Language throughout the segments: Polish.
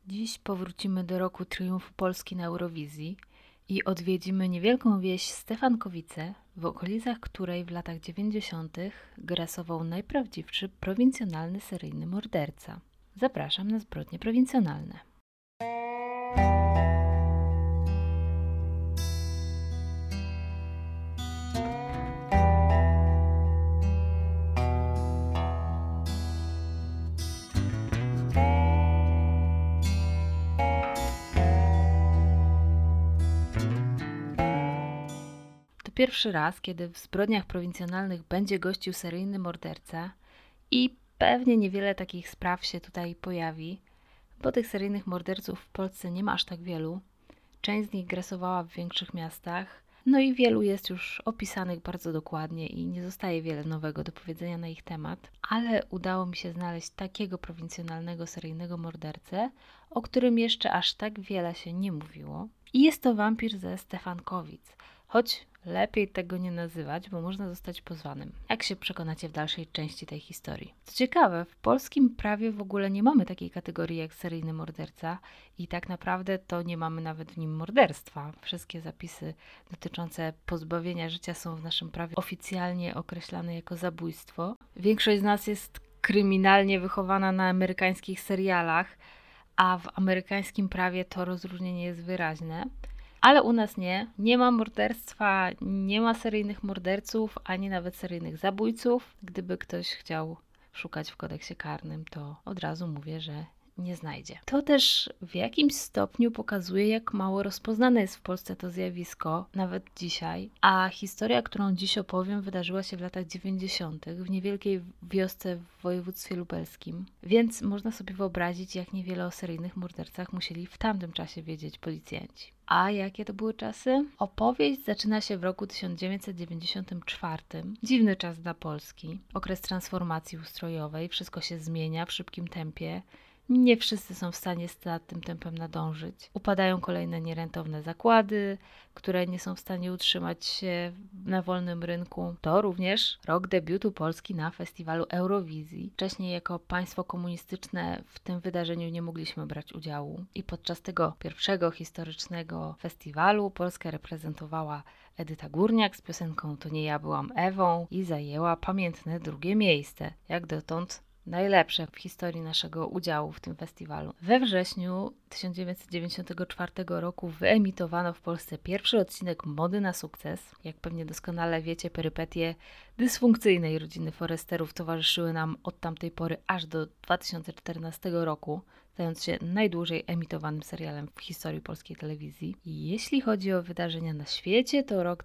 Dziś powrócimy do roku triumfu Polski na Eurowizji i odwiedzimy niewielką wieś Stefankowice, w okolicach której w latach 90. grasował najprawdziwszy prowincjonalny seryjny morderca. Zapraszam na zbrodnie prowincjonalne. To pierwszy raz, kiedy w zbrodniach prowincjonalnych będzie gościł seryjny morderca i pewnie niewiele takich spraw się tutaj pojawi, bo tych seryjnych morderców w Polsce nie ma aż tak wielu. Część z nich grasowała w większych miastach, no i wielu jest już opisanych bardzo dokładnie i nie zostaje wiele nowego do powiedzenia na ich temat, ale udało mi się znaleźć takiego prowincjonalnego seryjnego mordercę, o którym jeszcze aż tak wiele się nie mówiło. I jest to wampir ze Stefankowic, choć lepiej tego nie nazywać, bo można zostać pozwanym, jak się przekonacie w dalszej części tej historii. Co ciekawe, w polskim prawie w ogóle nie mamy takiej kategorii jak seryjny morderca i tak naprawdę to nie mamy nawet w nim morderstwa. Wszystkie zapisy dotyczące pozbawienia życia są w naszym prawie oficjalnie określane jako zabójstwo. Większość z nas jest kryminalnie wychowana na amerykańskich serialach, a w amerykańskim prawie to rozróżnienie jest wyraźne. Ale u nas nie ma morderstwa, nie ma seryjnych morderców, ani nawet seryjnych zabójców. Gdyby ktoś chciał szukać w kodeksie karnym, to od razu mówię, że nie znajdzie. To też w jakimś stopniu pokazuje, jak mało rozpoznane jest w Polsce to zjawisko, nawet dzisiaj. A historia, którą dziś opowiem, wydarzyła się w latach 90. w niewielkiej wiosce w województwie lubelskim. Więc można sobie wyobrazić, jak niewiele o seryjnych mordercach musieli w tamtym czasie wiedzieć policjanci. A jakie to były czasy? Opowieść zaczyna się w roku 1994. Dziwny czas dla Polski. Okres transformacji ustrojowej. Wszystko się zmienia w szybkim tempie. Nie wszyscy są w stanie za tym tempem nadążyć. Upadają kolejne nierentowne zakłady, które nie są w stanie utrzymać się na wolnym rynku. To również rok debiutu Polski na festiwalu Eurowizji. Wcześniej jako państwo komunistyczne w tym wydarzeniu nie mogliśmy brać udziału. I podczas tego pierwszego historycznego festiwalu Polskę reprezentowała Edyta Górniak z piosenką To nie ja byłam Ewą i zajęła pamiętne drugie miejsce. Jak dotąd najlepsze w historii naszego udziału w tym festiwalu. We wrześniu 1994 roku wyemitowano w Polsce pierwszy odcinek Mody na sukces. Jak pewnie doskonale wiecie, perypetie dysfunkcyjnej rodziny Foresterów towarzyszyły nam od tamtej pory aż do 2014 roku, stając się najdłużej emitowanym serialem w historii polskiej telewizji. I jeśli chodzi o wydarzenia na świecie, to rok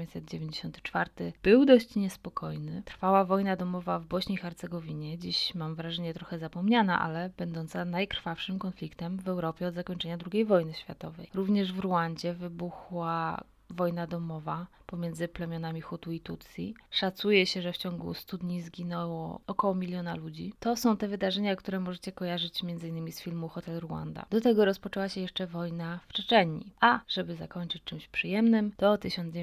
1994 był dość niespokojny. Trwała wojna domowa w Bośni i Hercegowinie, dziś mam wrażenie trochę zapomniana, ale będąca najkrwawszym konfliktem w Europie od zakończenia II wojny światowej. Również w Ruandzie wybuchła wojna domowa pomiędzy plemionami Hutu i Tutsi. Szacuje się, że w ciągu 100 dni zginęło około 1 000 000 ludzi. To są te wydarzenia, które możecie kojarzyć m.in. z filmu Hotel Rwanda. Do tego rozpoczęła się jeszcze wojna w Czeczenii. A żeby zakończyć czymś przyjemnym, to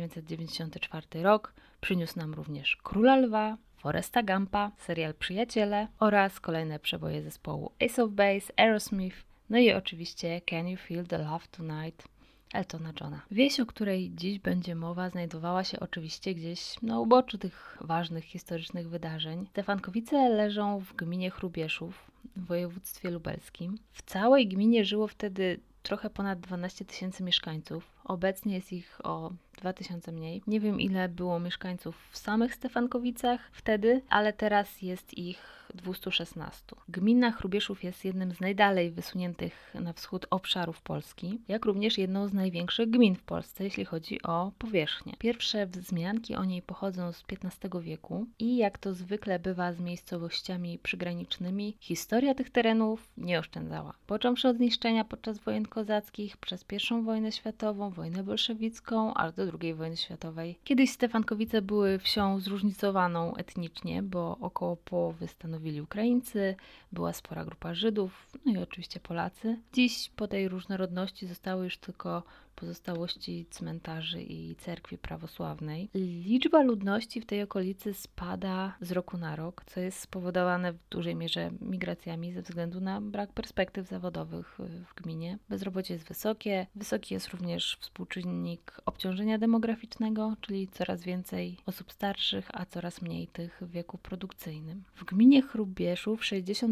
1994 rok przyniósł nam również Króla Lwa, Foresta Gumpa, serial Przyjaciele oraz kolejne przeboje zespołu Ace of Base, Aerosmith, no i oczywiście Can You Feel the Love Tonight Eltona Johna. Wieś, o której dziś będzie mowa, znajdowała się oczywiście gdzieś na uboczu tych ważnych historycznych wydarzeń. Stefankowice leżą w gminie Hrubieszów w województwie lubelskim. W całej gminie żyło wtedy trochę ponad 12 000 mieszkańców. Obecnie jest ich o 2000 mniej. Nie wiem, ile było mieszkańców w samych Stefankowicach wtedy, ale teraz jest ich 216. Gmina Hrubieszów jest jednym z najdalej wysuniętych na wschód obszarów Polski, jak również jedną z największych gmin w Polsce, jeśli chodzi o powierzchnię. Pierwsze wzmianki o niej pochodzą z XV wieku i jak to zwykle bywa z miejscowościami przygranicznymi, historia tych terenów nie oszczędzała. Począwszy od zniszczenia podczas wojen kozackich, przez I wojnę światową, wojnę bolszewicką, aż do II wojny światowej. Kiedyś Stefankowice były wsią zróżnicowaną etnicznie, bo około połowy stanowili Ukraińcy, była spora grupa Żydów, no i oczywiście Polacy. Dziś po tej różnorodności zostały już tylko pozostałości cmentarzy i cerkwi prawosławnej. Liczba ludności w tej okolicy spada z roku na rok, co jest spowodowane w dużej mierze migracjami ze względu na brak perspektyw zawodowych w gminie. Bezrobocie jest wysokie. Wysoki jest również współczynnik obciążenia demograficznego, czyli coraz więcej osób starszych, a coraz mniej tych w wieku produkcyjnym. W gminie Hrubieszów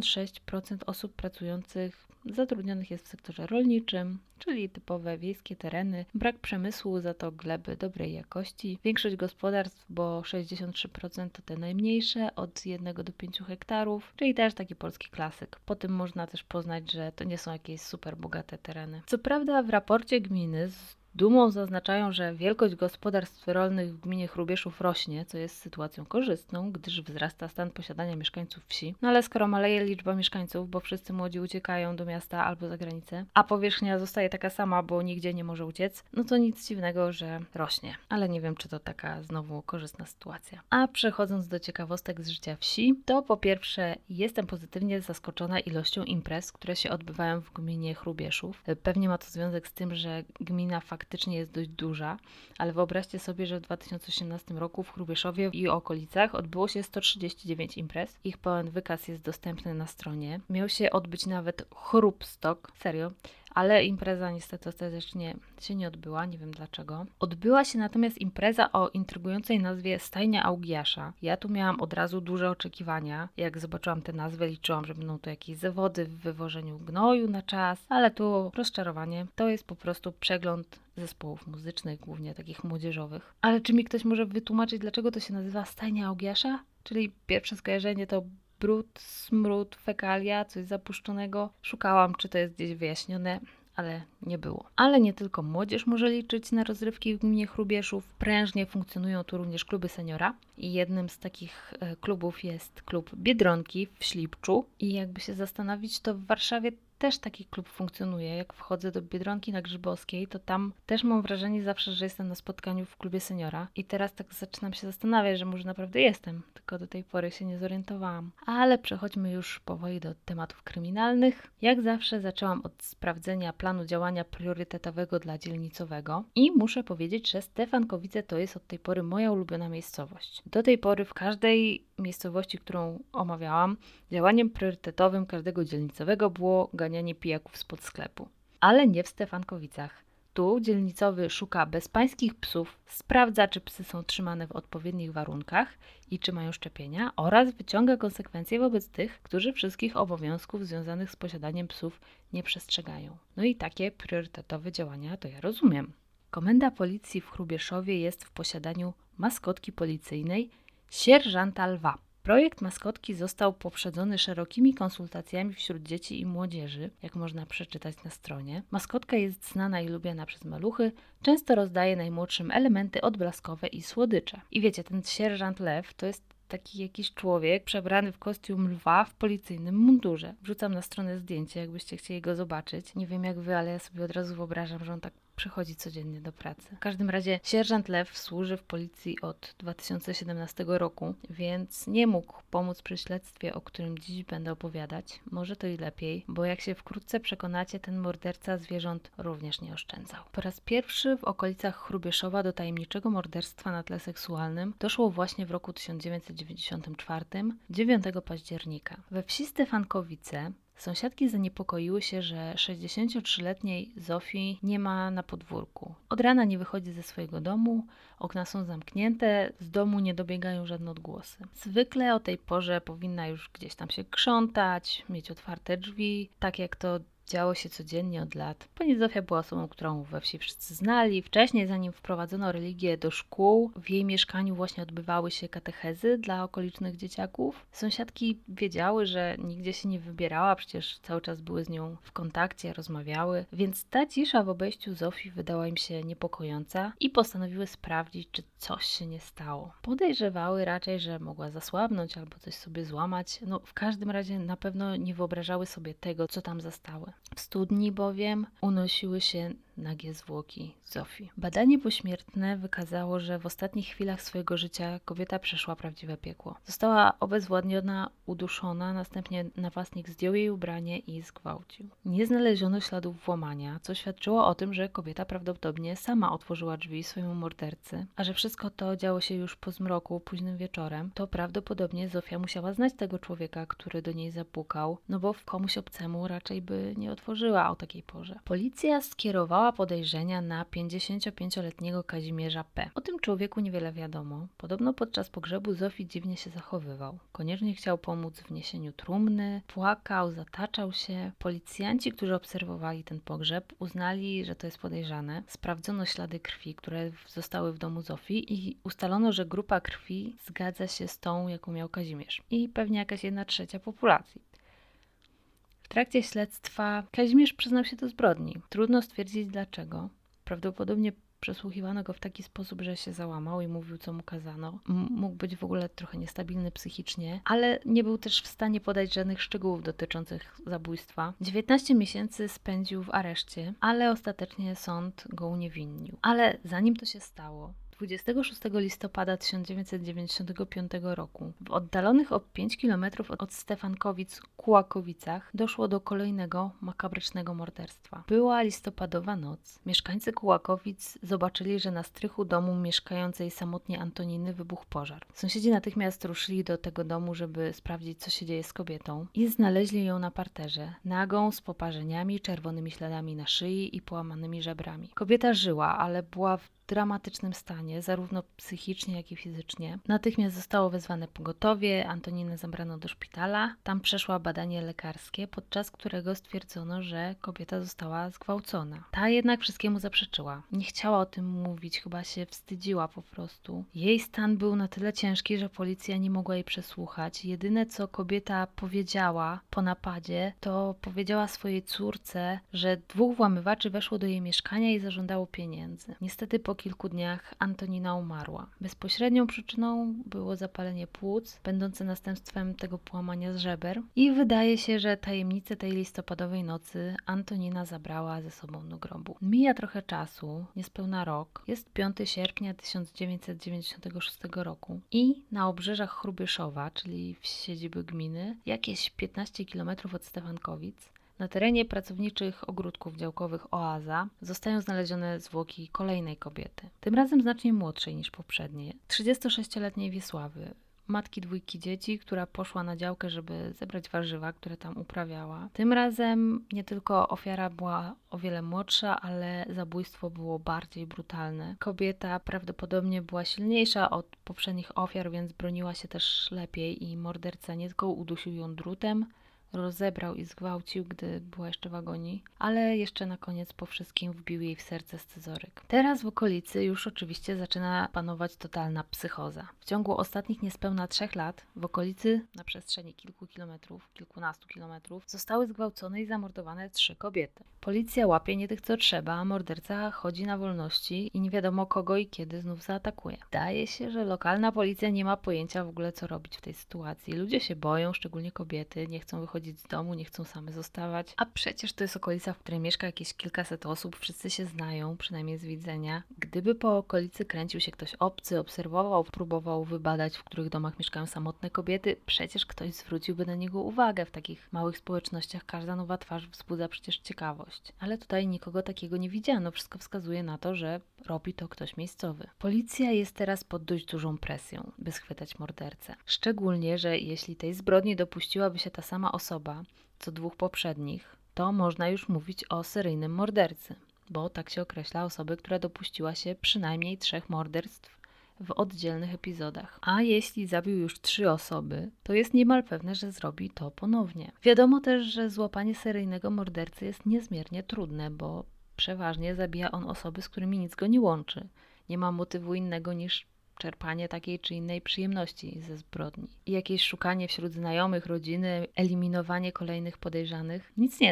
66% osób pracujących zatrudnionych jest w sektorze rolniczym, czyli typowe wiejskie tereny, brak przemysłu, za to gleby dobrej jakości. Większość gospodarstw, bo 63% to te najmniejsze, od 1 do 5 hektarów, czyli też taki polski klasyk. Po tym można też poznać, że to nie są jakieś super bogate tereny. Co prawda w raporcie gminy z dumą zaznaczają, że wielkość gospodarstw rolnych w gminie Hrubieszów rośnie, co jest sytuacją korzystną, gdyż wzrasta stan posiadania mieszkańców wsi. No ale skoro maleje liczba mieszkańców, bo wszyscy młodzi uciekają do miasta albo za granicę, a powierzchnia zostaje taka sama, bo nigdzie nie może uciec, no to nic dziwnego, że rośnie. Ale nie wiem, czy to taka znowu korzystna sytuacja. A przechodząc do ciekawostek z życia wsi, to po pierwsze jestem pozytywnie zaskoczona ilością imprez, które się odbywają w gminie Hrubieszów. Pewnie ma to związek z tym, że gmina faktycznie jest dość duża, ale wyobraźcie sobie, że w 2018 roku w Hrubieszowie i okolicach odbyło się 139 imprez. Ich pełen wykaz jest dostępny na stronie. Miał się odbyć nawet Chrupstok, serio, ale impreza niestety ostatecznie się nie odbyła, nie wiem dlaczego. Odbyła się natomiast impreza o intrygującej nazwie Stajnia Augiasza. Ja tu miałam od razu duże oczekiwania. Jak zobaczyłam tę nazwę, liczyłam, że będą to jakieś zawody w wywożeniu gnoju na czas, ale tu rozczarowanie. To jest po prostu przegląd zespołów muzycznych, głównie takich młodzieżowych. Ale czy mi ktoś może wytłumaczyć, dlaczego to się nazywa Stajnia Augiasza? Czyli pierwsze skojarzenie to brud, smród, fekalia, coś zapuszczonego. Szukałam, czy to jest gdzieś wyjaśnione, ale nie było. Ale nie tylko młodzież może liczyć na rozrywki w gminie Hrubieszów. Prężnie funkcjonują tu również kluby seniora i jednym z takich klubów jest klub Biedronki w Ślipczu. I jakby się zastanowić, to w Warszawie też taki klub funkcjonuje. Jak wchodzę do Biedronki na Grzybowskiej, to tam też mam wrażenie zawsze, że jestem na spotkaniu w klubie seniora. I teraz tak zaczynam się zastanawiać, że może naprawdę jestem, tylko do tej pory się nie zorientowałam. Ale przechodźmy już powoli do tematów kryminalnych. Jak zawsze zaczęłam od sprawdzenia planu działania priorytetowego dla dzielnicowego i muszę powiedzieć, że Stefankowice to jest od tej pory moja ulubiona miejscowość. Do tej pory w każdej miejscowości, którą omawiałam, działaniem priorytetowym każdego dzielnicowego było ganianie pijaków spod sklepu. Ale nie w Stefankowicach. Tu dzielnicowy szuka bezpańskich psów, sprawdza, czy psy są trzymane w odpowiednich warunkach i czy mają szczepienia oraz wyciąga konsekwencje wobec tych, którzy wszystkich obowiązków związanych z posiadaniem psów nie przestrzegają. No i takie priorytetowe działania to ja rozumiem. Komenda Policji w Hrubieszowie jest w posiadaniu maskotki policyjnej sierżanta Lwa. Projekt maskotki został poprzedzony szerokimi konsultacjami wśród dzieci i młodzieży, jak można przeczytać na stronie. Maskotka jest znana i lubiana przez maluchy, często rozdaje najmłodszym elementy odblaskowe i słodycze. I wiecie, ten sierżant Lew to jest taki jakiś człowiek przebrany w kostium lwa w policyjnym mundurze. Wrzucam na stronę zdjęcie, jakbyście chcieli go zobaczyć. Nie wiem jak wy, ale ja sobie od razu wyobrażam, że on tak przychodzi codziennie do pracy. W każdym razie sierżant Lew służy w policji od 2017 roku, więc nie mógł pomóc przy śledztwie, o którym dziś będę opowiadać. Może to i lepiej, bo jak się wkrótce przekonacie, ten morderca zwierząt również nie oszczędzał. Po raz pierwszy w okolicach Hrubieszowa do tajemniczego morderstwa na tle seksualnym doszło właśnie w roku 1994, 9 października. We wsi Stefankowice sąsiadki zaniepokoiły się, że 63-letniej Zofii nie ma na podwórku. Od rana nie wychodzi ze swojego domu, okna są zamknięte, z domu nie dobiegają żadne odgłosy. Zwykle o tej porze powinna już gdzieś tam się krzątać, mieć otwarte drzwi, tak jak to działo się codziennie od lat. Pani Zofia była osobą, którą we wsi wszyscy znali. Wcześniej, zanim wprowadzono religię do szkół, w jej mieszkaniu właśnie odbywały się katechezy dla okolicznych dzieciaków. Sąsiadki wiedziały, że nigdzie się nie wybierała, przecież cały czas były z nią w kontakcie, rozmawiały, więc ta cisza w obejściu Zofii wydała im się niepokojąca i postanowiły sprawdzić, czy coś się nie stało. Podejrzewały raczej, że mogła zasłabnąć albo coś sobie złamać. No, w każdym razie na pewno nie wyobrażały sobie tego, co tam zastały. W studni bowiem unosiły się nagie zwłoki Zofii. Badanie pośmiertne wykazało, że w ostatnich chwilach swojego życia kobieta przeszła prawdziwe piekło. Została obezwładniona, uduszona, następnie napastnik zdjął jej ubranie i zgwałcił. Nie znaleziono śladów włamania, co świadczyło o tym, że kobieta prawdopodobnie sama otworzyła drzwi swojemu mordercy, a że wszystko to działo się już po zmroku, późnym wieczorem, to prawdopodobnie Zofia musiała znać tego człowieka, który do niej zapukał, no bo komuś obcemu raczej by nie otworzyła o takiej porze. Policja skierowała podejrzenia na 55-letniego Kazimierza P. O tym człowieku niewiele wiadomo. Podobno podczas pogrzebu Zofii dziwnie się zachowywał. Koniecznie chciał pomóc w niesieniu trumny, płakał, zataczał się. Policjanci, którzy obserwowali ten pogrzeb, uznali, że to jest podejrzane. Sprawdzono ślady krwi, które zostały w domu Zofii i ustalono, że grupa krwi zgadza się z tą, jaką miał Kazimierz. I pewnie jakaś 1/3 populacji. W trakcie śledztwa Kazimierz przyznał się do zbrodni. Trudno stwierdzić dlaczego. Prawdopodobnie przesłuchiwano go w taki sposób, że się załamał i mówił, co mu kazano. Mógł być w ogóle trochę niestabilny psychicznie, ale nie był też w stanie podać żadnych szczegółów dotyczących zabójstwa. 19 miesięcy spędził w areszcie, ale ostatecznie sąd go uniewinnił. Ale zanim to się stało, 26 listopada 1995 roku w oddalonych o 5 km od Stefankowic Kułakowicach doszło do kolejnego makabrycznego morderstwa. Była listopadowa noc. Mieszkańcy Kułakowic zobaczyli, że na strychu domu mieszkającej samotnie Antoniny wybuchł pożar. Sąsiedzi natychmiast ruszyli do tego domu, żeby sprawdzić, co się dzieje z kobietą i znaleźli ją na parterze, nagą, z poparzeniami, czerwonymi śladami na szyi i połamanymi żebrami. Kobieta żyła, ale była w dramatycznym stanie, zarówno psychicznie, jak i fizycznie. Natychmiast zostało wezwane pogotowie, Antoninę zabrano do szpitala. Tam przeszła badanie lekarskie, podczas którego stwierdzono, że kobieta została zgwałcona. Ta jednak wszystkiemu zaprzeczyła. Nie chciała o tym mówić, chyba się wstydziła po prostu. Jej stan był na tyle ciężki, że policja nie mogła jej przesłuchać. Jedyne, co kobieta powiedziała po napadzie, to powiedziała swojej córce, że 2 włamywaczy weszło do jej mieszkania i zażądało pieniędzy. Niestety po kilku dniach Antonina umarła. Bezpośrednią przyczyną było zapalenie płuc, będące następstwem tego połamania z żeber i wydaje się, że tajemnicę tej listopadowej nocy Antonina zabrała ze sobą do grobu. Mija trochę czasu, niespełna rok, jest 5 sierpnia 1996 roku i na obrzeżach Hrubieszowa, czyli w siedziby gminy, jakieś 15 km od Stefankowic, na terenie pracowniczych ogródków działkowych Oaza zostają znalezione zwłoki kolejnej kobiety. Tym razem znacznie młodszej niż poprzednie. 36-letniej Wiesławy, matki 2 dzieci, która poszła na działkę, żeby zebrać warzywa, które tam uprawiała. Tym razem nie tylko ofiara była o wiele młodsza, ale zabójstwo było bardziej brutalne. Kobieta prawdopodobnie była silniejsza od poprzednich ofiar, więc broniła się też lepiej i morderca nie tylko udusił ją drutem, rozebrał i zgwałcił, gdy była jeszcze w agonii, ale jeszcze na koniec po wszystkim wbił jej w serce scyzoryk. Teraz w okolicy już oczywiście zaczyna panować totalna psychoza. W ciągu ostatnich niespełna 3 lat w okolicy na przestrzeni kilku kilometrów, kilkunastu kilometrów zostały zgwałcone i zamordowane 3 kobiety. Policja łapie nie tych, co trzeba, a morderca chodzi na wolności i nie wiadomo kogo i kiedy znów zaatakuje. Wydaje się, że lokalna policja nie ma pojęcia w ogóle, co robić w tej sytuacji. Ludzie się boją, szczególnie kobiety, nie chcą wychodzić z domu, nie chcą same zostawać, a przecież to jest okolica, w której mieszka jakieś kilkaset osób, wszyscy się znają, przynajmniej z widzenia. Gdyby po okolicy kręcił się ktoś obcy, obserwował, próbował wybadać, w których domach mieszkają samotne kobiety, przecież ktoś zwróciłby na niego uwagę. W takich małych społecznościach każda nowa twarz wzbudza przecież ciekawość. Ale tutaj nikogo takiego nie widziano. Wszystko wskazuje na to, że robi to ktoś miejscowy. Policja jest teraz pod dość dużą presją, by schwytać mordercę. Szczególnie, że jeśli tej zbrodni dopuściłaby się ta sama osoba, co 2 poprzednich, to można już mówić o seryjnym mordercy, bo tak się określa osobę, która dopuściła się przynajmniej 3 morderstw w oddzielnych epizodach. A jeśli zabił już 3 osoby, to jest niemal pewne, że zrobi to ponownie. Wiadomo też, że złapanie seryjnego mordercy jest niezmiernie trudne, bo przeważnie zabija on osoby, z którymi nic go nie łączy. Nie ma motywu innego niż czerpanie takiej czy innej przyjemności ze zbrodni. I jakieś szukanie wśród znajomych, rodziny, eliminowanie kolejnych podejrzanych nic nie da.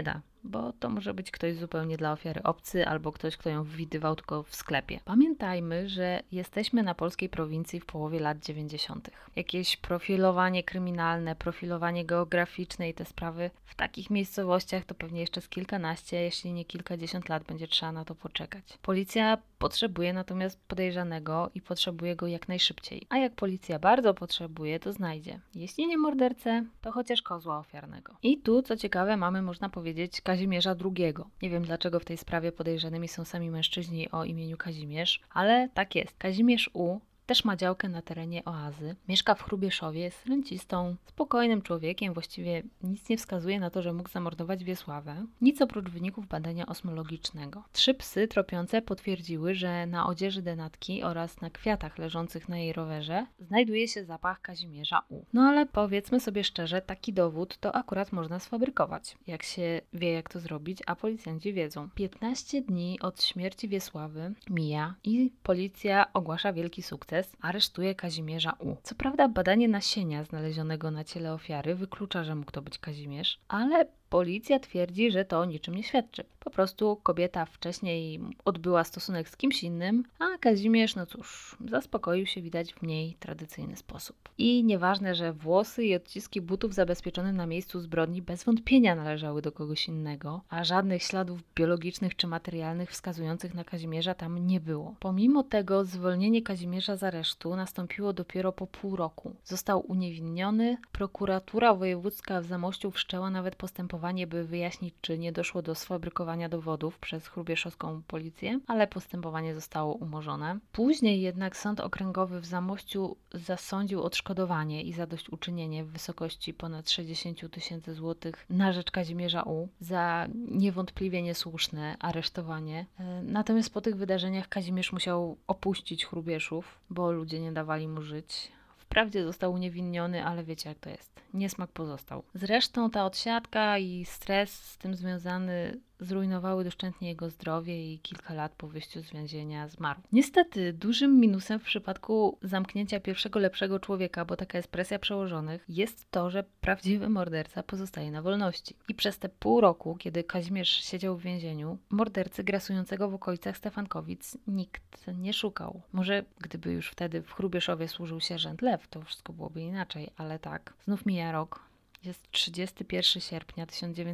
bo to może być ktoś zupełnie dla ofiary obcy albo ktoś, kto ją widywał tylko w sklepie. Pamiętajmy, że jesteśmy na polskiej prowincji w połowie lat 90. Jakieś profilowanie kryminalne, profilowanie geograficzne i te sprawy w takich miejscowościach to pewnie jeszcze z kilkanaście, jeśli nie kilkadziesiąt lat będzie trzeba na to poczekać. Policja potrzebuje natomiast podejrzanego i potrzebuje go jak najszybciej. A jak policja bardzo potrzebuje, to znajdzie. Jeśli nie mordercę, to chociaż kozła ofiarnego. I tu, co ciekawe, mamy, można powiedzieć, Kazimierza II. Nie wiem, dlaczego w tej sprawie podejrzanymi są sami mężczyźni o imieniu Kazimierz, ale tak jest. Kazimierz U. też ma działkę na terenie oazy. Mieszka w Hrubieszowie, jest rencistą, spokojnym człowiekiem, właściwie nic nie wskazuje na to, że mógł zamordować Wiesławę. Nic oprócz wyników badania osmologicznego. 3 psy tropiące potwierdziły, że na odzieży denatki oraz na kwiatach leżących na jej rowerze znajduje się zapach Kazimierza U. No ale powiedzmy sobie szczerze, taki dowód to akurat można sfabrykować. Jak się wie, jak to zrobić, a policjanci wiedzą. 15 dni od śmierci Wiesławy mija i policja ogłasza wielki sukces. Aresztuje Kazimierza U. Co prawda badanie nasienia znalezionego na ciele ofiary wyklucza, że mógł to być Kazimierz, ale policja twierdzi, że to o niczym nie świadczy. Po prostu kobieta wcześniej odbyła stosunek z kimś innym, a Kazimierz, no cóż, zaspokoił się widać w mniej tradycyjny sposób. I nieważne, że włosy i odciski butów zabezpieczone na miejscu zbrodni bez wątpienia należały do kogoś innego, a żadnych śladów biologicznych czy materialnych wskazujących na Kazimierza tam nie było. Pomimo tego zwolnienie Kazimierza z aresztu nastąpiło dopiero po pół roku. Został uniewinniony, prokuratura wojewódzka w Zamościu wszczęła nawet postępowanie, by wyjaśnić, czy nie doszło do sfabrykowania dowodów przez hrubieszowską policję, ale postępowanie zostało umorzone. Później jednak Sąd Okręgowy w Zamościu zasądził odszkodowanie i zadośćuczynienie w wysokości ponad 60 000 złotych na rzecz Kazimierza U. za niewątpliwie niesłuszne aresztowanie. Natomiast po tych wydarzeniach Kazimierz musiał opuścić Hrubieszów, bo ludzie nie dawali mu żyć. Wprawdzie został uniewinniony, ale wiecie jak to jest. Niesmak pozostał. Zresztą ta odsiadka i stres z tym związany zrujnowały doszczętnie jego zdrowie i kilka lat po wyjściu z więzienia zmarł. Niestety dużym minusem w przypadku zamknięcia pierwszego lepszego człowieka, bo taka jest presja przełożonych, jest to, że prawdziwy morderca pozostaje na wolności. I przez te pół roku, kiedy Kazimierz siedział w więzieniu, mordercy grasującego w okolicach Stefankowic nikt nie szukał. Może gdyby już wtedy w Hrubieszowie służył sierżant Lew, to wszystko byłoby inaczej, ale tak. Znów mija rok. Jest 31 sierpnia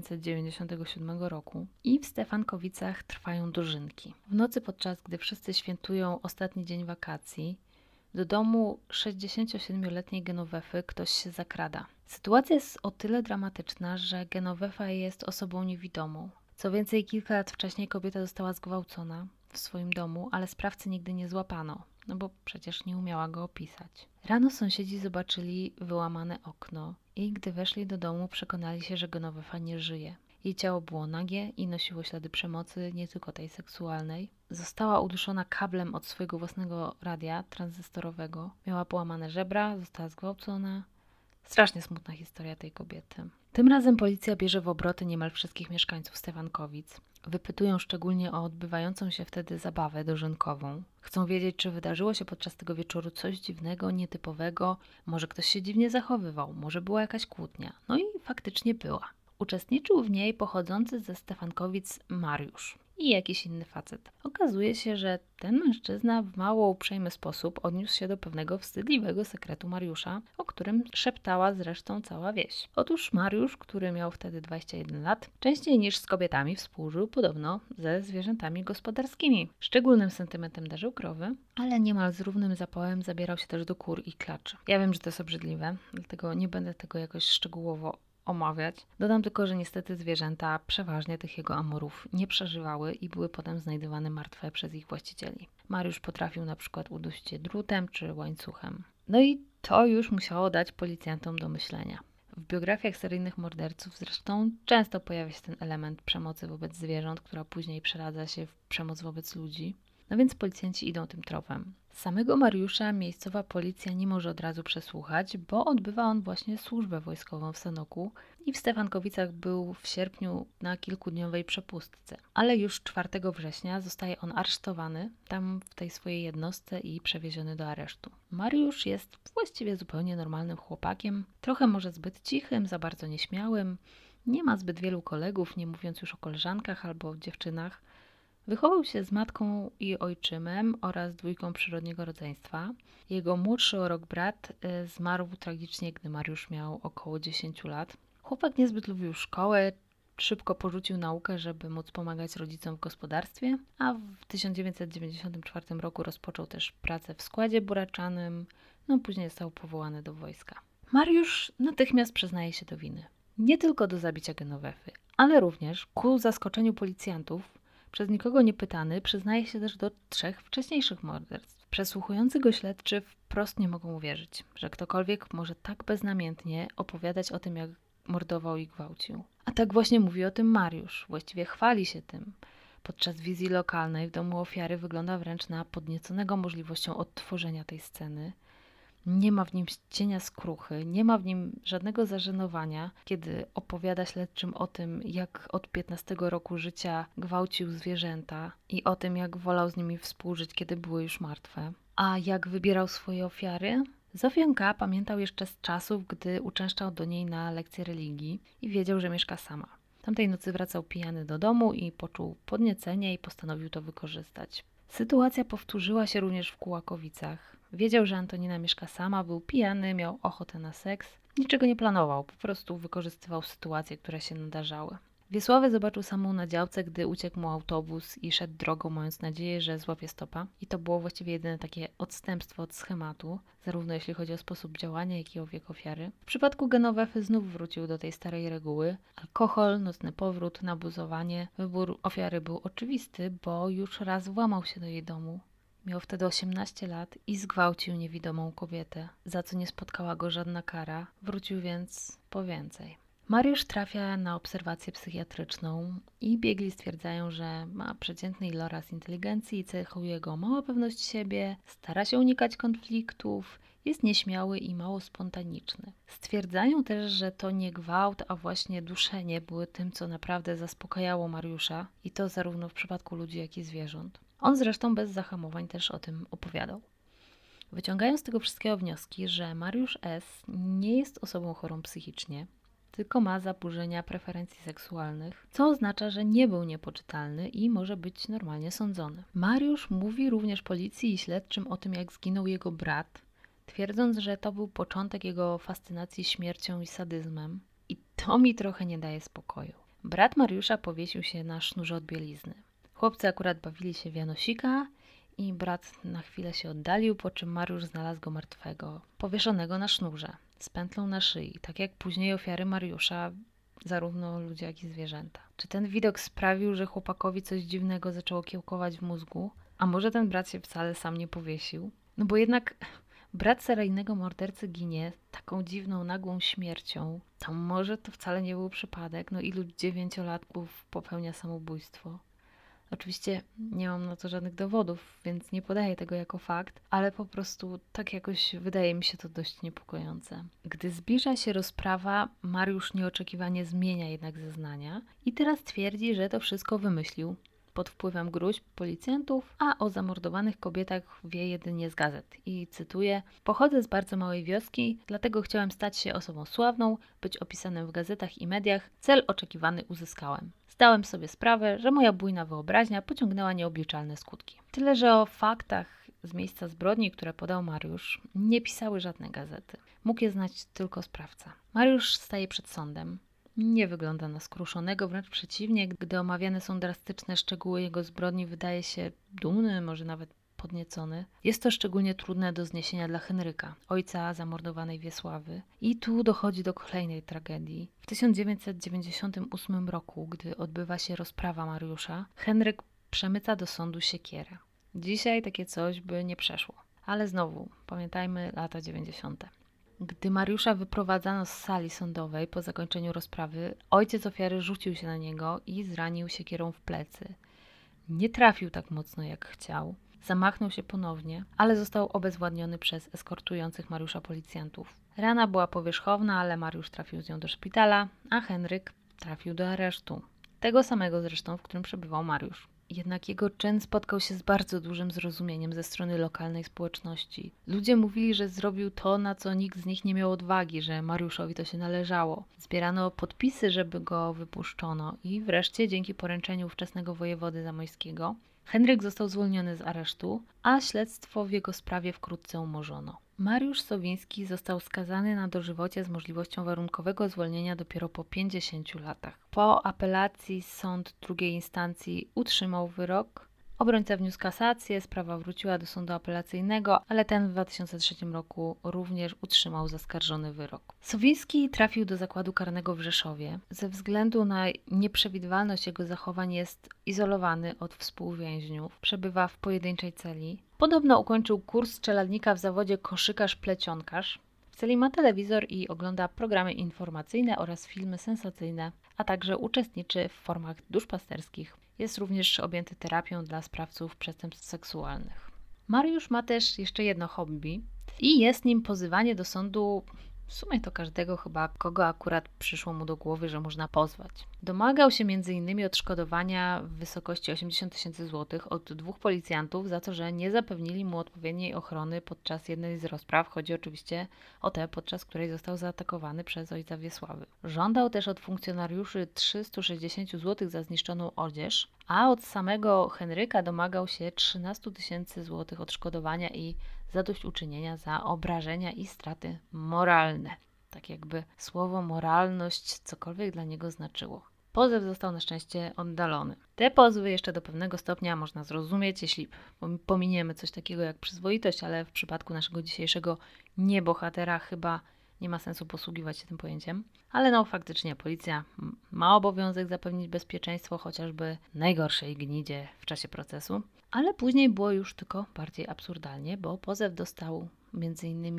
1997 roku i w Stefankowicach trwają dożynki. W nocy, podczas gdy wszyscy świętują ostatni dzień wakacji, do domu 67-letniej Genowefy ktoś się zakrada. Sytuacja jest o tyle dramatyczna, że Genowefa jest osobą niewidomą. Co więcej, kilka lat wcześniej kobieta została zgwałcona w swoim domu, ale sprawcy nigdy nie złapano, no bo przecież nie umiała go opisać. Rano sąsiedzi zobaczyli wyłamane okno i gdy weszli do domu, przekonali się, że Genowefa nie żyje. Jej ciało było nagie i nosiło ślady przemocy, nie tylko tej seksualnej. Została uduszona kablem od swojego własnego radia tranzystorowego. Miała połamane żebra, została zgwałcona. Strasznie smutna historia tej kobiety. Tym razem policja bierze w obroty niemal wszystkich mieszkańców Stefankowic. Wypytują szczególnie o odbywającą się wtedy zabawę dożynkową. Chcą wiedzieć, czy wydarzyło się podczas tego wieczoru coś dziwnego, nietypowego, może ktoś się dziwnie zachowywał, może była jakaś kłótnia. No i faktycznie była. Uczestniczył w niej pochodzący ze Stefankowic Mariusz i jakiś inny facet. Okazuje się, że ten mężczyzna w mało uprzejmy sposób odniósł się do pewnego wstydliwego sekretu Mariusza, o którym szeptała zresztą cała wieś. Otóż Mariusz, który miał wtedy 21 lat, częściej niż z kobietami współżył podobno ze zwierzętami gospodarskimi. Szczególnym sentymentem darzył krowy, ale niemal z równym zapałem zabierał się też do kur i klaczy. Ja wiem, że to jest obrzydliwe, dlatego nie będę tego jakoś szczegółowo omawiać. Dodam tylko, że niestety zwierzęta przeważnie tych jego amorów nie przeżywały i były potem znajdywane martwe przez ich właścicieli. Mariusz potrafił na przykład udusić je drutem czy łańcuchem. No i to już musiało dać policjantom do myślenia. W biografiach seryjnych morderców zresztą często pojawia się ten element przemocy wobec zwierząt, która później przeradza się w przemoc wobec ludzi. No więc policjanci idą tym tropem. Samego Mariusza miejscowa policja nie może od razu przesłuchać, bo odbywa on właśnie służbę wojskową w Sanoku i w Stefankowicach był w sierpniu na kilkudniowej przepustce. Ale już 4 września zostaje on aresztowany tam w tej swojej jednostce i przewieziony do aresztu. Mariusz jest właściwie zupełnie normalnym chłopakiem, trochę może zbyt cichym, za bardzo nieśmiałym, Nie ma zbyt wielu kolegów, nie mówiąc już o koleżankach albo dziewczynach. Wychował się z matką i ojczymem oraz dwójką przyrodniego rodzeństwa. Jego młodszy o rok brat zmarł tragicznie, gdy Mariusz miał około 10 lat. Chłopak niezbyt lubił szkołę, szybko porzucił naukę, żeby móc pomagać rodzicom w gospodarstwie, a w 1994 roku rozpoczął też pracę w składzie buraczanym, później został powołany do wojska. Mariusz natychmiast przyznaje się do winy. Nie tylko do zabicia Genowefy, ale również ku zaskoczeniu policjantów, przez nikogo nie pytany, przyznaje się też do 3 wcześniejszych morderstw. Przesłuchujący go śledczy wprost nie mogą uwierzyć, że ktokolwiek może tak beznamiętnie opowiadać o tym, jak mordował i gwałcił. A tak właśnie mówi o tym Mariusz, właściwie chwali się tym. Podczas wizji lokalnej w domu ofiary wygląda wręcz na podnieconego możliwością odtworzenia tej sceny. Nie ma w nim cienia skruchy, nie ma w nim żadnego zażenowania, kiedy opowiada śledczym o tym, jak od 15 roku życia gwałcił zwierzęta i o tym, jak wolał z nimi współżyć, kiedy były już martwe. A jak wybierał swoje ofiary? Zofia K. pamiętał jeszcze z czasów, gdy uczęszczał do niej na lekcje religii i wiedział, że mieszka sama. Tamtej nocy wracał pijany do domu i poczuł podniecenie i postanowił to wykorzystać. Sytuacja powtórzyła się również w Kułakowicach. Wiedział, że Antonina mieszka sama, był pijany, miał ochotę na seks. Niczego nie planował, po prostu wykorzystywał sytuacje, które się nadarzały. Wiesławę zobaczył samą na działce, gdy uciekł mu autobus i szedł drogą, mając nadzieję, że złapie stopa. I to było właściwie jedyne takie odstępstwo od schematu, zarówno jeśli chodzi o sposób działania, jak i o wiek ofiary. W przypadku Genowefy znów wrócił do tej starej reguły. Alkohol, nocny powrót, nabuzowanie. Wybór ofiary był oczywisty, bo już raz włamał się do jej domu. Miał wtedy 18 lat i zgwałcił niewidomą kobietę, za co nie spotkała go żadna kara. Wrócił więc po więcej. Mariusz trafia na obserwację psychiatryczną i biegli stwierdzają, że ma przeciętny iloraz inteligencji i cechuje go mała pewność siebie, stara się unikać konfliktów, jest nieśmiały i mało spontaniczny. Stwierdzają też, że to nie gwałt, a właśnie duszenie były tym, co naprawdę zaspokajało Mariusza i to zarówno w przypadku ludzi, jak i zwierząt. On zresztą bez zahamowań też o tym opowiadał. Wyciągają z tego wszystkiego wnioski, że Mariusz S. nie jest osobą chorą psychicznie, tylko ma zaburzenia preferencji seksualnych, co oznacza, że nie był niepoczytalny i może być normalnie sądzony. Mariusz mówi również policji i śledczym o tym, jak zginął jego brat, twierdząc, że to był początek jego fascynacji śmiercią i sadyzmem. I to mi trochę nie daje spokoju. Brat Mariusza powiesił się na sznurze od bielizny. Chłopcy akurat bawili się w Janosika i brat na chwilę się oddalił, po czym Mariusz znalazł go martwego, powieszonego na sznurze, z pętlą na szyi, tak jak później ofiary Mariusza, zarówno ludzie, jak i zwierzęta. Czy ten widok sprawił, że chłopakowi coś dziwnego zaczęło kiełkować w mózgu? A może ten brat się wcale sam nie powiesił? No bo jednak brat seryjnego mordercy ginie taką dziwną, nagłą śmiercią. To może to wcale nie był przypadek. No ilu 9-latków popełnia samobójstwo? Oczywiście nie mam na to żadnych dowodów, więc nie podaję tego jako fakt, ale po prostu tak jakoś wydaje mi się to dość niepokojące. Gdy zbliża się rozprawa, Mariusz nieoczekiwanie zmienia jednak zeznania i teraz twierdzi, że to wszystko wymyślił pod wpływem gróźb policjantów, a o zamordowanych kobietach wie jedynie z gazet. I cytuję: pochodzę z bardzo małej wioski, dlatego chciałem stać się osobą sławną, być opisanym w gazetach i mediach. Cel oczekiwany uzyskałem. Zdałem sobie sprawę, że moja bujna wyobraźnia pociągnęła nieobliczalne skutki. Tyle, że o faktach z miejsca zbrodni, które podał Mariusz, nie pisały żadne gazety. Mógł je znać tylko sprawca. Mariusz staje przed sądem. Nie wygląda na skruszonego, wręcz przeciwnie, gdy omawiane są drastyczne szczegóły jego zbrodni, wydaje się dumny, może nawet podniecony. Jest to szczególnie trudne do zniesienia dla Henryka, ojca zamordowanej Wiesławy. I tu dochodzi do kolejnej tragedii. W 1998 roku, gdy odbywa się rozprawa Mariusza, Henryk przemyca do sądu siekierę. Dzisiaj takie coś by nie przeszło. Ale znowu, pamiętajmy lata 90. Gdy Mariusza wyprowadzano z sali sądowej po zakończeniu rozprawy, ojciec ofiary rzucił się na niego i zranił siekierą w plecy. Nie trafił tak mocno jak chciał. Zamachnął się ponownie, ale został obezwładniony przez eskortujących Mariusza policjantów. Rana była powierzchowna, ale Mariusz trafił z nią do szpitala, a Henryk trafił do aresztu. Tego samego zresztą, w którym przebywał Mariusz. Jednak jego czyn spotkał się z bardzo dużym zrozumieniem ze strony lokalnej społeczności. Ludzie mówili, że zrobił to, na co nikt z nich nie miał odwagi, że Mariuszowi to się należało. Zbierano podpisy, żeby go wypuszczono i wreszcie dzięki poręczeniu ówczesnego wojewody zamojskiego Henryk został zwolniony z aresztu, a śledztwo w jego sprawie wkrótce umorzono. Mariusz Sowiński został skazany na dożywocie z możliwością warunkowego zwolnienia dopiero po 50 latach. Po apelacji sąd drugiej instancji utrzymał wyrok. Obrońca wniósł kasację, sprawa wróciła do sądu apelacyjnego, ale ten w 2003 roku również utrzymał zaskarżony wyrok. Sowiński trafił do zakładu karnego w Rzeszowie. Ze względu na nieprzewidywalność jego zachowań jest izolowany od współwięźniów, przebywa w pojedynczej celi. Podobno ukończył kurs strzeladnika w zawodzie koszykarz-plecionkarz. W celi ma telewizor i ogląda programy informacyjne oraz filmy sensacyjne, a także uczestniczy w formach duszpasterskich. Jest również objęty terapią dla sprawców przestępstw seksualnych. Mariusz ma też jeszcze jedno hobby i jest nim pozywanie do sądu w sumie to każdego chyba, kogo akurat przyszło mu do głowy, że można pozwać. Domagał się m.in. odszkodowania w wysokości 80 000 złotych od 2 policjantów za to, że nie zapewnili mu odpowiedniej ochrony podczas jednej z rozpraw. Chodzi oczywiście o tę, podczas której został zaatakowany przez ojca Wiesławy. Żądał też od funkcjonariuszy 360 zł za zniszczoną odzież, a od samego Henryka domagał się 13 000 złotych odszkodowania i zadośćuczynienia za obrażenia i straty moralne. Tak jakby słowo moralność cokolwiek dla niego znaczyło. Pozew został na szczęście oddalony. Te pozwy jeszcze do pewnego stopnia można zrozumieć, jeśli pominiemy coś takiego jak przyzwoitość, ale w przypadku naszego dzisiejszego niebohatera chyba nie ma sensu posługiwać się tym pojęciem. Ale faktycznie policja ma obowiązek zapewnić bezpieczeństwo chociażby najgorszej gnidzie w czasie procesu. Ale później było już tylko bardziej absurdalnie, bo pozew dostał m.in.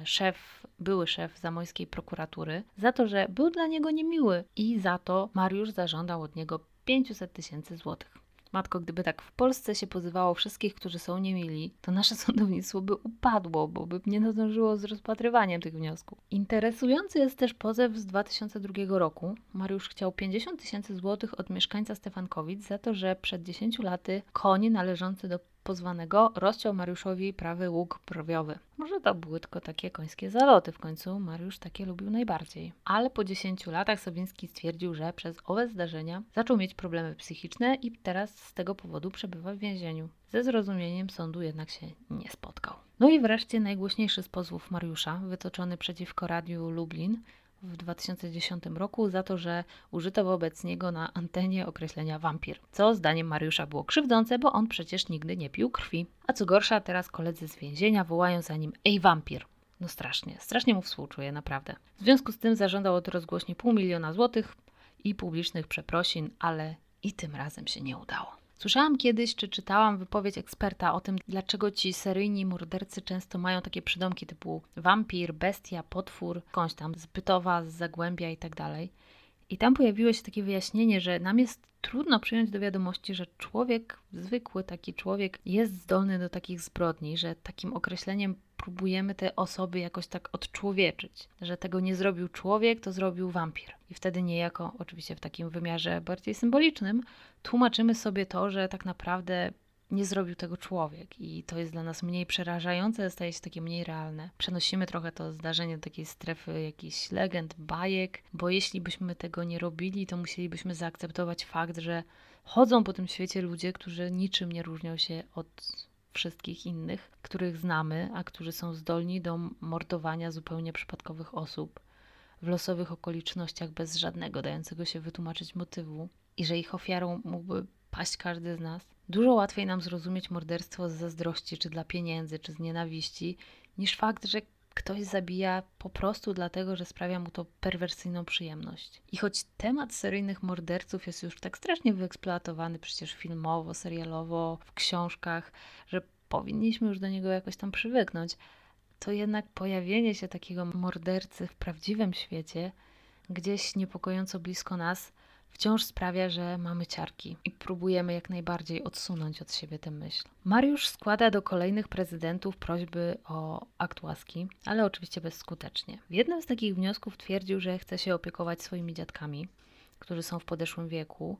były szef zamojskiej prokuratury za to, że był dla niego niemiły i za to Mariusz zażądał od niego 500 000 złotych. Matko, gdyby tak w Polsce się pozywało wszystkich, którzy są niemili, to nasze sądownictwo by upadło, bo by nie nadążyło z rozpatrywaniem tych wniosków. Interesujący jest też pozew z 2002 roku. Mariusz chciał 50 000 złotych od mieszkańca Stefankowic za to, że przed 10 laty koń należący do pozwanego rozciął Mariuszowi prawy łuk brwiowy. Może to były tylko takie końskie zaloty, w końcu Mariusz takie lubił najbardziej. Ale po 10 latach Sowiński stwierdził, że przez owe zdarzenia zaczął mieć problemy psychiczne i teraz z tego powodu przebywa w więzieniu. Ze zrozumieniem sądu jednak się nie spotkał. No i wreszcie najgłośniejszy z pozwów Mariusza, wytoczony przeciwko Radiu Lublin w 2010 roku za to, że użyto wobec niego na antenie określenia wampir. Co zdaniem Mariusza było krzywdzące, bo on przecież nigdy nie pił krwi. A co gorsza, teraz koledzy z więzienia wołają za nim: ej wampir! No strasznie mu współczuję, naprawdę. W związku z tym zażądał od rozgłośni 500 000 złotych i publicznych przeprosin, ale i tym razem się nie udało. Słyszałam kiedyś, czy czytałam wypowiedź eksperta o tym, dlaczego ci seryjni mordercy często mają takie przydomki typu wampir, bestia, potwór, skądś tam z Bytowa, z Zagłębia i tak dalej. I tam pojawiło się takie wyjaśnienie, że nam jest trudno przyjąć do wiadomości, że człowiek, zwykły taki człowiek jest zdolny do takich zbrodni, że takim określeniem próbujemy te osoby jakoś tak odczłowieczyć, że tego nie zrobił człowiek, to zrobił wampir. I wtedy niejako, oczywiście w takim wymiarze bardziej symbolicznym, tłumaczymy sobie to, że tak naprawdę nie zrobił tego człowiek i to jest dla nas mniej przerażające, staje się takie mniej realne. Przenosimy trochę to zdarzenie do takiej strefy jakichś legend, bajek, bo jeśli byśmy tego nie robili, to musielibyśmy zaakceptować fakt, że chodzą po tym świecie ludzie, którzy niczym nie różnią się od wszystkich innych, których znamy, a którzy są zdolni do mordowania zupełnie przypadkowych osób w losowych okolicznościach bez żadnego dającego się wytłumaczyć motywu i że ich ofiarą mógłby paść każdy z nas. Dużo łatwiej nam zrozumieć morderstwo z zazdrości, czy dla pieniędzy, czy z nienawiści, niż fakt, że ktoś zabija po prostu dlatego, że sprawia mu to perwersyjną przyjemność. I choć temat seryjnych morderców jest już tak strasznie wyeksploatowany przecież filmowo, serialowo, w książkach, że powinniśmy już do niego jakoś tam przywyknąć, to jednak pojawienie się takiego mordercy w prawdziwym świecie, gdzieś niepokojąco blisko nas, wciąż sprawia, że mamy ciarki i próbujemy jak najbardziej odsunąć od siebie tę myśl. Mariusz składa do kolejnych prezydentów prośby o akt łaski, ale oczywiście bezskutecznie. W jednym z takich wniosków twierdził, że chce się opiekować swoimi dziadkami, którzy są w podeszłym wieku,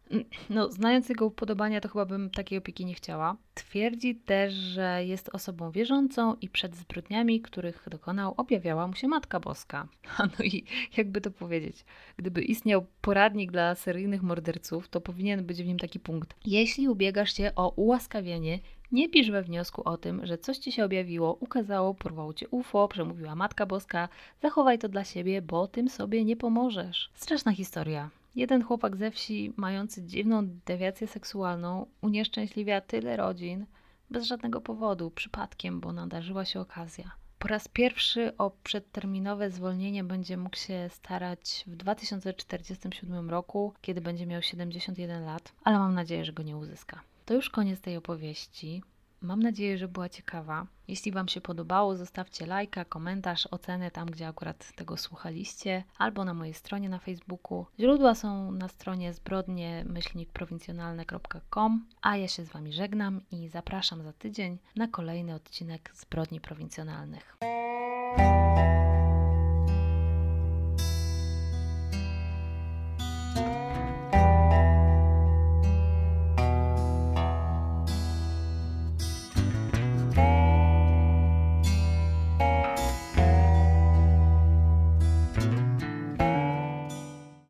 No, znając jego upodobania, to chyba bym takiej opieki nie chciała. Twierdzi też, że jest osobą wierzącą i przed zbrodniami, których dokonał, objawiała mu się Matka Boska. No i jakby to powiedzieć, gdyby istniał poradnik dla seryjnych morderców, to powinien być w nim taki punkt. Jeśli ubiegasz się o ułaskawienie, nie pisz we wniosku o tym, że coś ci się objawiło, ukazało, porwało cię UFO, przemówiła Matka Boska. Zachowaj to dla siebie, bo tym sobie nie pomożesz. Straszna historia. Jeden chłopak ze wsi, mający dziwną dewiację seksualną, unieszczęśliwia tyle rodzin bez żadnego powodu, przypadkiem, bo nadarzyła się okazja. Po raz pierwszy o przedterminowe zwolnienie będzie mógł się starać w 2047 roku, kiedy będzie miał 71 lat, ale mam nadzieję, że go nie uzyska. To już koniec tej opowieści. Mam nadzieję, że była ciekawa. Jeśli Wam się podobało, zostawcie lajka, komentarz, ocenę tam, gdzie akurat tego słuchaliście, albo na mojej stronie na Facebooku. Źródła są na stronie zbrodnie-prowincjonalne.com, a ja się z Wami żegnam i zapraszam za tydzień na kolejny odcinek Zbrodni Prowincjonalnych.